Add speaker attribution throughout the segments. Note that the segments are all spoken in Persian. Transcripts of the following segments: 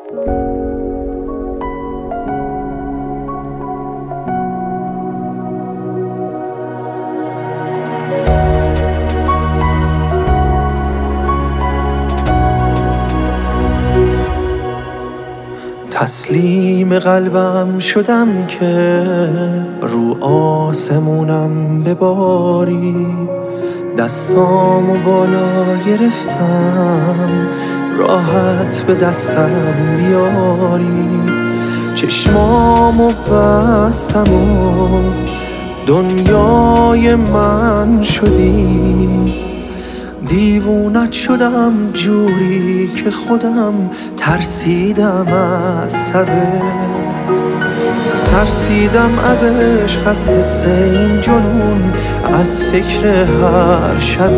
Speaker 1: تسلیم قلبم شدم که رو آسمونم بباری، دستامو بالا گرفتم راحت به دستم بیاری. چشمامو بستم و دنیای من شدی، دیوونت شدم جوری که خودم ترسیدم از تبت، ترسیدم از عشق، از حس این جنون، از فکر هر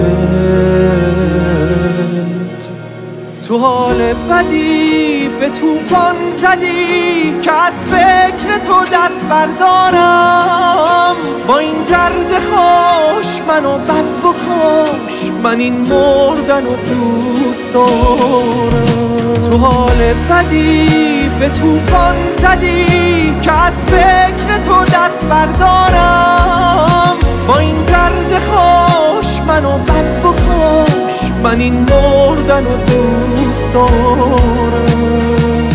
Speaker 1: شبت. تو حال بدی به طوفان زدی که از فکر تو دست بردارم. با این درد خوش منو بد بکش، من این مردن و دوست دارم. تو حال بدی به طوفان زدی که از فکر تو دست بردارم. با این درد خوش منو بد بکش، من این مردن و دوست دارم.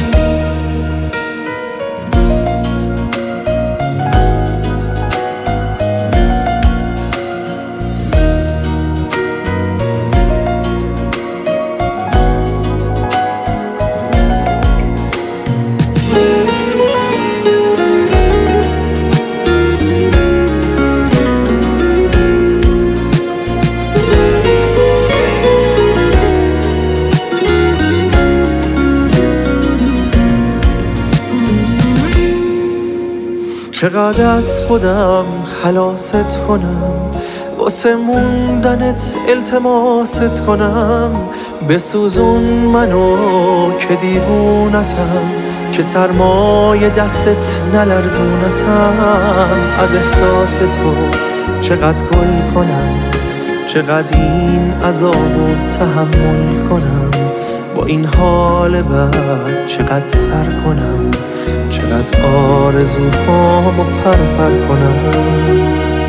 Speaker 1: چقدر از خودم خلاصت کنم، واسه موندنت التماست کنم. بسوزون منو که دیوونتم، که سرمای دستت نلرزونتم. از احساس تو چقدر گل کنم، چقدر این عذابو تحمل کنم. با این حال بد چقدر سر کنم، چقدر آرزوهامو پر کنم.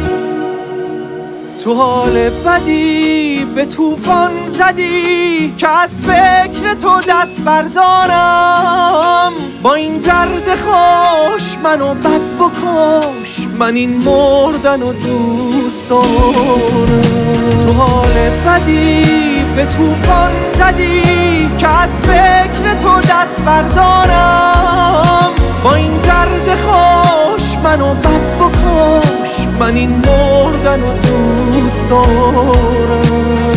Speaker 1: تو حال بدی به طوفان زدی که از فکر تو دست بردارم. با این درد خوش منو بد بکش، من این مردن و دوست دارم. تو حال بدی به طوفان زدی که از فکر تو دست بردارم. با این درد خوش منو بد بکش، من این مردن و دوست دارم.